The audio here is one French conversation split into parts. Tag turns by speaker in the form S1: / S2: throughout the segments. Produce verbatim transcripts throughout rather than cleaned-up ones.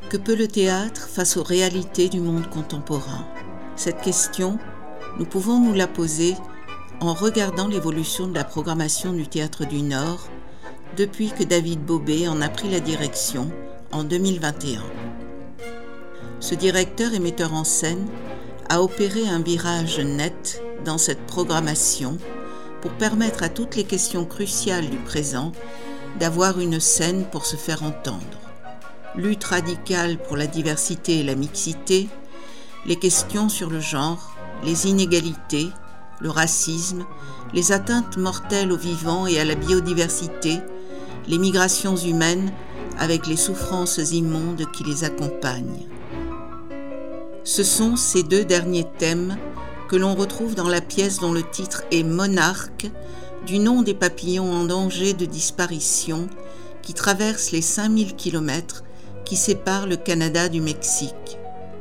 S1: Que peut le théâtre face aux réalités du monde contemporain ? Cette question, nous pouvons nous la poser en regardant l'évolution de la programmation du Théâtre du Nord depuis que David Bobet en a pris la direction en deux mille vingt et un. Ce directeur et metteur en scène a opéré un virage net dans cette programmation pour permettre à toutes les questions cruciales du présent d'avoir une scène pour se faire entendre. Lutte radicale pour la diversité et la mixité, les questions sur le genre, les inégalités, le racisme, les atteintes mortelles aux vivants et à la biodiversité, les migrations humaines avec les souffrances immondes qui les accompagnent. Ce sont ces deux derniers thèmes que l'on retrouve dans la pièce dont le titre est Monarque, du nom des papillons en danger de disparition qui traversent les cinq mille kilomètres qui séparent le Canada du Mexique.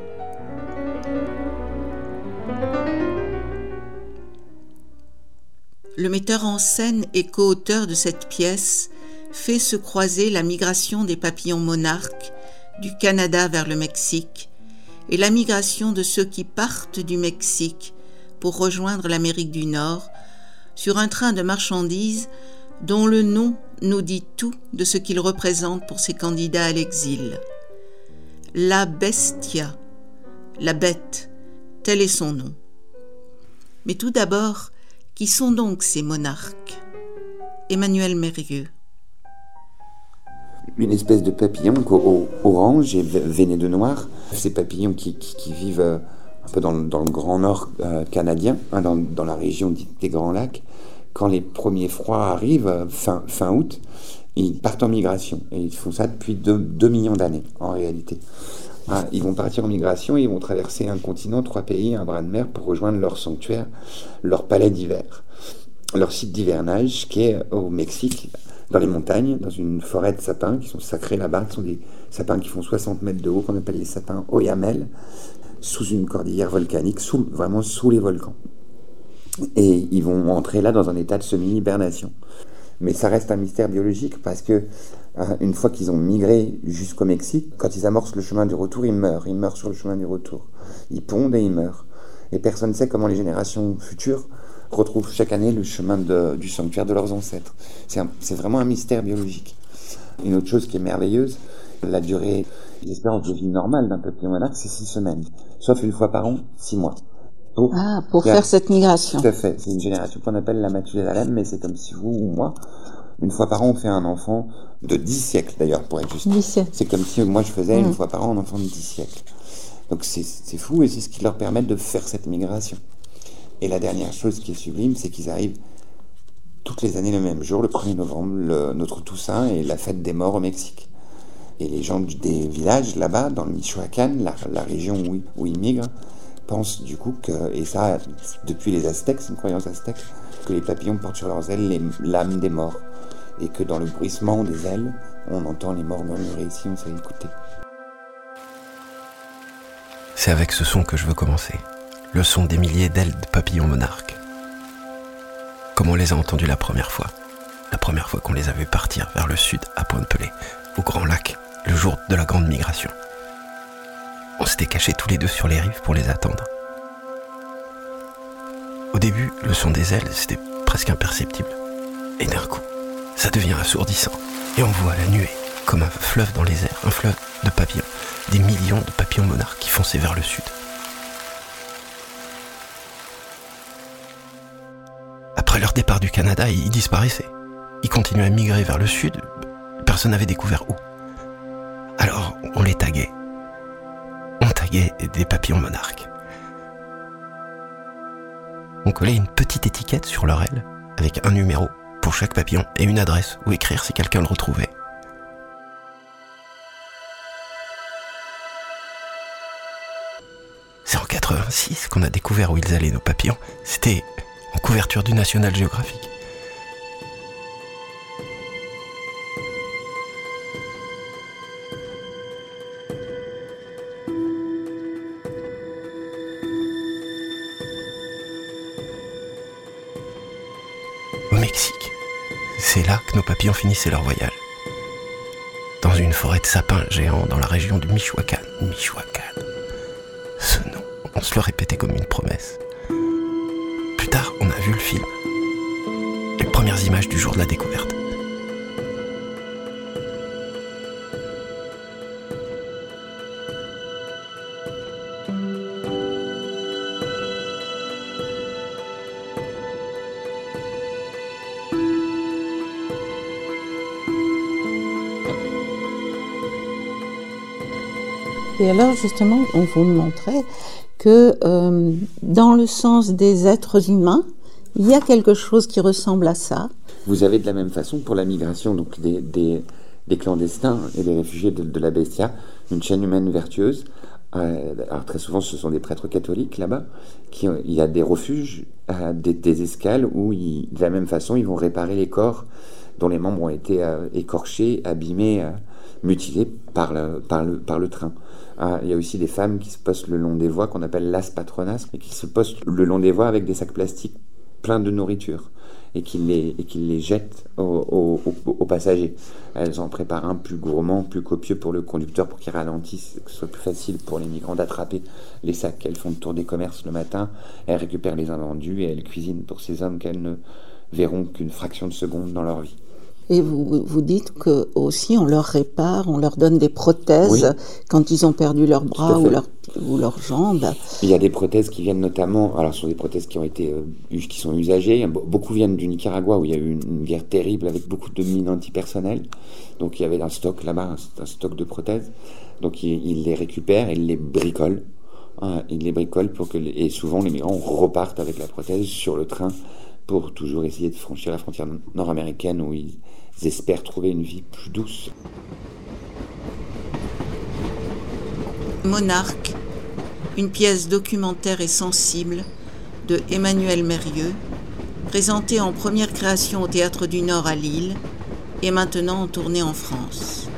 S1: Le metteur en scène et co-auteur de cette pièce fait se croiser la migration des papillons monarques du Canada vers le Mexique et la migration de ceux qui partent du Mexique pour rejoindre l'Amérique du Nord sur un train de marchandises dont le nom nous dit tout de ce qu'il représente pour ces candidats à l'exil. La Bestia, la bête, tel est son nom. Mais tout d'abord, qui sont donc ces monarques ? Emmanuel Mérieux.
S2: Une espèce de papillon orange et veiné de noir. Ces papillons qui, qui, qui vivent un peu dans, dans le Grand Nord euh, canadien, hein, dans, dans la région des Grands Lacs. Quand les premiers froids arrivent, fin, fin août, ils partent en migration. Et ils font ça depuis deux millions d'années, en réalité. Ah, ils vont partir en migration et ils vont traverser un continent, trois pays, un bras de mer pour rejoindre leur sanctuaire, leur palais d'hiver, leur site d'hivernage qui est au Mexique, dans les montagnes, dans une forêt de sapins qui sont sacrés là-bas, qui sont des sapins qui font soixante mètres de haut, qu'on appelle les sapins Oyamel, sous une cordillère volcanique, sous, vraiment sous les volcans. Et ils vont entrer là dans un état de semi-hibernation. Mais ça reste un mystère biologique parce que euh, une fois qu'ils ont migré jusqu'au Mexique, quand ils amorcent le chemin du retour, ils meurent. Ils meurent sur le chemin du retour. Ils pondent et ils meurent. Et personne ne sait comment les générations futures retrouvent chaque année le chemin de, du sanctuaire de leurs ancêtres. C'est, un, c'est vraiment un mystère biologique. Une autre chose qui est merveilleuse, la durée d'espérance de vie normale d'un papillon monarque, c'est six semaines. Sauf une fois par an, six mois.
S1: Pour, ah, pour faire a, cette migration.
S2: Tout à fait. C'est une génération qu'on appelle la Mathusalem, mais c'est comme si vous ou moi, une fois par an, on fait un enfant de dix siècles, d'ailleurs, pour être juste.
S1: dix siècles.
S2: C'est comme si moi, je faisais mmh. une fois par an un enfant de dix siècles. Donc c'est, c'est fou et c'est ce qui leur permet de faire cette migration. Et la dernière chose qui est sublime, c'est qu'ils arrivent toutes les années le même jour, le premier novembre, le, notre Toussaint et la fête des morts au Mexique. Et les gens des villages là-bas, dans le Michoacán, la, la région où, où ils migrent, pensent du coup que, et ça depuis les Aztèques, c'est une croyance aztèque, que les papillons portent sur leurs ailes les, l'âme des morts. Et que dans le bruissement des ailes, on entend les morts murmurer si on sait écouter.
S3: C'est avec ce son que je veux commencer. Le son des milliers d'ailes de papillons monarques. Comme on les a entendus la première fois. La première fois qu'on les a vus partir vers le sud, à Pointe-Pelée, au Grand Lac, le jour de la grande migration. On s'était cachés tous les deux sur les rives pour les attendre. Au début, le son des ailes, c'était presque imperceptible. Et d'un coup, ça devient assourdissant. Et on voit la nuée, comme un fleuve dans les airs, un fleuve de papillons. Des millions de papillons monarques qui fonçaient vers le sud. Après leur départ du Canada, ils disparaissaient. Ils continuaient à migrer vers le sud. Personne n'avait découvert où. Alors, on les taguait. On taguait des papillons monarques. On collait une petite étiquette sur leur aile, avec un numéro pour chaque papillon et une adresse où écrire si quelqu'un le retrouvait. C'est en quatre-vingt-six qu'on a découvert où ils allaient, nos papillons. C'était en couverture du National Geographic. Au Mexique, c'est là que nos papillons finissaient leur voyage. dans une forêt de sapins géants dans la région du Michoacán. Michoacán. Ce nom, on se le répétait comme une promesse. Plus tard, on a vu le film. Les premières images du jour de la découverte.
S1: Et alors justement, on vous montrait que euh, dans le sens des êtres humains, il y a quelque chose qui ressemble à ça.
S2: Vous avez de la même façon pour la migration donc des, des, des clandestins et des réfugiés de, de la Bestia, une chaîne humaine vertueuse. Euh, alors très souvent, ce sont des prêtres catholiques là-bas. Qui, il y a des refuges, euh, des, des escales où, ils, de la même façon, ils vont réparer les corps dont les membres ont été euh, écorchés, abîmés, euh, mutilés par le, par le, par le train. Ah, il y a aussi des femmes qui se postent le long des voies, qu'on appelle las patronas, et qui se postent le long des voies avec des sacs plastiques pleins de nourriture, et qui les, et qui les jettent aux, aux, aux passagers. Elles en préparent un plus gourmand, plus copieux pour le conducteur, pour qu'il ralentisse, que ce soit plus facile pour les migrants d'attraper les sacs. Elles font le tour des commerces le matin, elles récupèrent les invendus, et elles cuisinent pour ces hommes qu'elles ne verront qu'une fraction de seconde dans leur vie.
S1: Et vous, vous dites que aussi on leur répare, on leur donne des prothèses oui. quand ils ont perdu leurs bras ou, leur, ou leurs jambes.
S2: Il y a des prothèses qui viennent notamment, alors ce sont des prothèses qui ont été, euh, qui sont usagées. Beaucoup viennent du Nicaragua où il y a eu une, une guerre terrible avec beaucoup de mines antipersonnelles. Donc il y avait un stock là-bas, un, un stock de prothèses. Donc ils, ils les récupèrent, ils les bricolent. Hein, ils les bricolent pour que, les, et souvent les migrants repartent avec la prothèse sur le train pour toujours essayer de franchir la frontière nord-américaine où ils espèrent trouver une vie plus douce.
S1: Monarque, une pièce documentaire et sensible de Emmanuel Mérieux, présentée en première création au Théâtre du Nord à Lille et maintenant en tournée en France.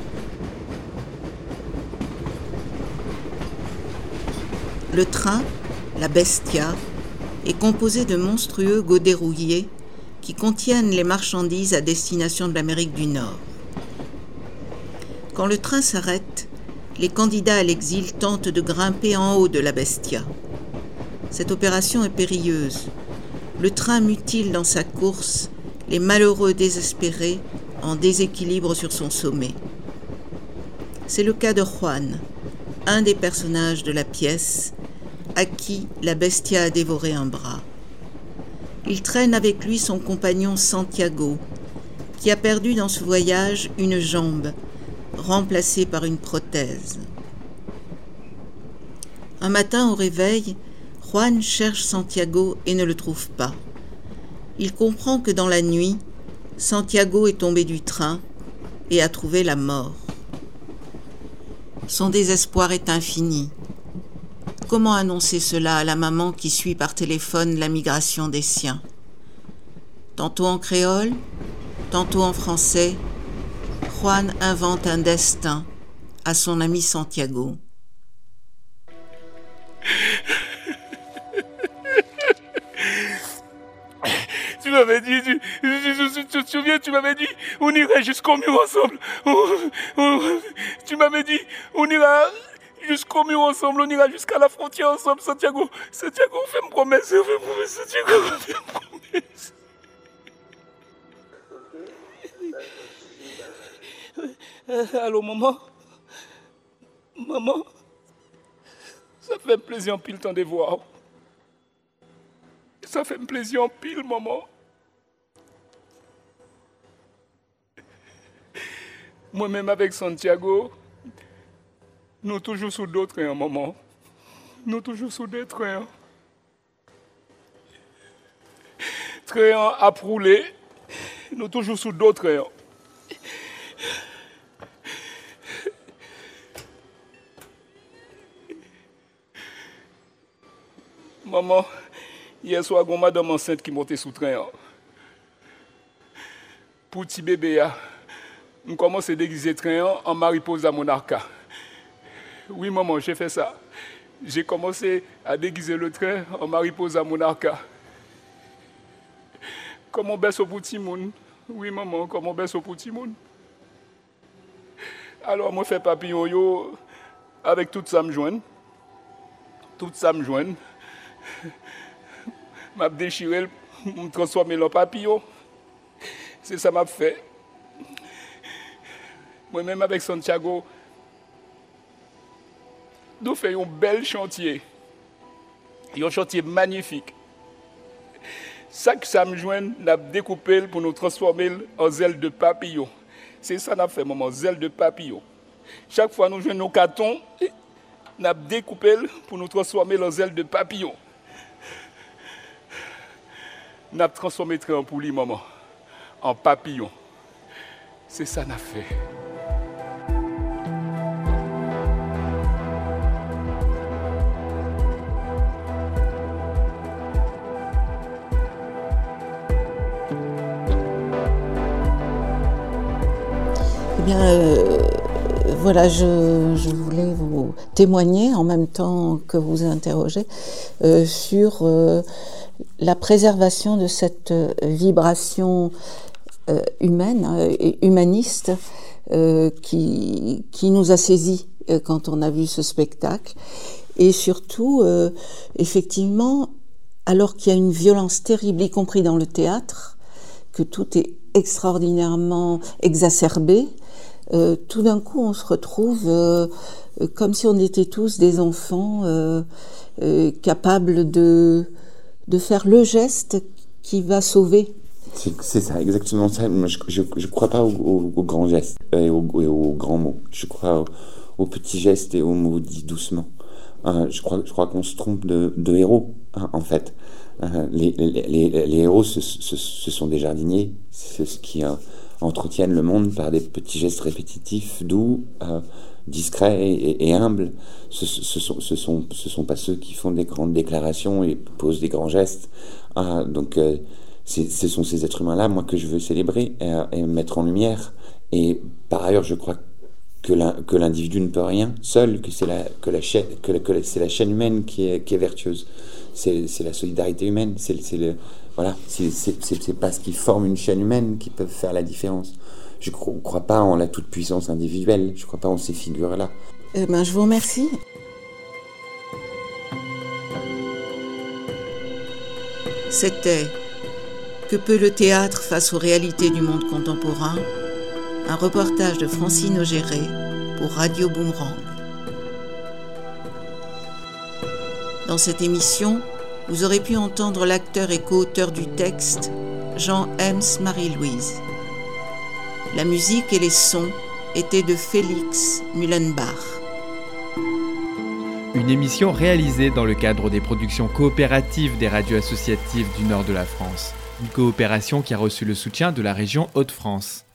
S1: Le train, la Bestia, est composé de monstrueux godets rouillés qui contiennent les marchandises à destination de l'Amérique du Nord. Quand le train s'arrête, les candidats à l'exil tentent de grimper en haut de la Bestia. Cette opération est périlleuse. Le train mutile dans sa course les malheureux désespérés en déséquilibre sur son sommet. C'est le cas de Juan, un des personnages de la pièce, à qui la Bestia a dévoré un bras. Il traîne avec lui son compagnon Santiago, qui a perdu dans ce voyage une jambe, remplacée par une prothèse. Un matin au réveil, Juan cherche Santiago et ne le trouve pas. Il comprend que dans la nuit, Santiago est tombé du train et a trouvé la mort. Son désespoir est infini. Comment annoncer cela à la maman qui suit par téléphone la migration des siens? Tantôt en créole, tantôt en français, Juan invente un destin à son ami Santiago.
S4: Tu m'avais dit, tu, tu, tu, tu te souviens, tu m'avais dit, on irait jusqu'au mur ensemble. On, on, tu m'avais dit, on ira jusqu'au mur ensemble, on ira jusqu'à la frontière ensemble, Santiago. Santiago, fais une promesse, fais une promesse, Santiago, fais une promesse. Allô, maman? Maman? Ça fait un plaisir en pile temps de voir. Ça fait un plaisir en pile, maman. Moi-même avec Santiago, nous toujours sous d'autres trains, maman. Nous toujours sous des trains. Trains à rouler, nous toujours sous d'autres trains. Maman, hier soir, il y a une madame enceinte qui montait sous train. Pour petit bébé, je commence à déguiser le train en Mariposa Monarca. Oui, maman, j'ai fait ça. J'ai commencé à déguiser le train en Mariposa Monarca. Comme on baisse au petit monde. Oui, maman, comme on baisse au petit monde. Alors, moi, je fais papillon yo, avec tout ça me joigne. Tout ça me joigne. Je déchiré, je me transforme en papillon. C'est ça que je fait. Moi-même, avec Santiago, nous faisons un bel chantier. Un chantier magnifique. Ça que ça me joigne, nous avons découpé pour nous transformer en ailes de papillon. C'est ça qu'on a fait, maman, ailes de papillon. Chaque fois que nous jouons nos cartons, nous avons découpé pour nous transformer en ailes de papillon. Nous avons transformé le trampoline, maman, en papillon. C'est ça qu'on a fait.
S1: Eh bien, euh, voilà, je, je voulais vous témoigner en même temps que vous interrogez euh, sur euh, la préservation de cette vibration euh, humaine euh, et humaniste euh, qui, qui nous a saisis euh, quand on a vu ce spectacle. Et surtout, euh, effectivement, alors qu'il y a une violence terrible, y compris dans le théâtre, que tout est extraordinairement exacerbé, euh, tout d'un coup on se retrouve euh, comme si on était tous des enfants euh, euh, capables de, de faire le geste qui va sauver.
S2: C'est, c'est ça, exactement ça. Moi, je ne crois pas aux au, au grands gestes et aux au grands mots. Je crois aux au petits gestes et aux mots dits doucement. Euh, je, crois, je crois qu'on se trompe de, de héros, hein, en fait. Euh, les, les, les, les héros, ce, ce, ce sont des jardiniers, c'est ceux qui euh, entretiennent le monde par des petits gestes répétitifs, doux, euh, discrets et, et humbles. Ce, ce, sont, ce, sont, ce sont pas ceux qui font des grandes déclarations et posent des grands gestes. Euh, donc, euh, c'est, ce sont ces êtres humains-là, moi, que je veux célébrer et, et mettre en lumière. Et par ailleurs, je crois que, la, que l'individu ne peut rien seul, que c'est la, que la, chaîne, que la, que la, c'est la chaîne humaine qui est, qui est vertueuse. C'est, c'est la solidarité humaine, c'est, c'est le, voilà, c'est, c'est, c'est, c'est pas ce qui forme une chaîne humaine qui peut faire la différence. Je ne crois, crois pas en la toute-puissance individuelle, je ne crois pas en ces figures-là.
S1: Eh ben, je vous remercie. C'était « Que peut le théâtre face aux réalités du monde contemporain ?» Un reportage de Francine Augéré pour Radio Boomerang. Dans cette émission, vous aurez pu entendre l'acteur et co-auteur du texte, Jean Hems Marie-Louise. La musique et les sons étaient de Félix Mullenbach.
S5: Une émission réalisée dans le cadre des productions coopératives des radios associatives du nord de la France. Une coopération qui a reçu le soutien de la région Hauts-de-France.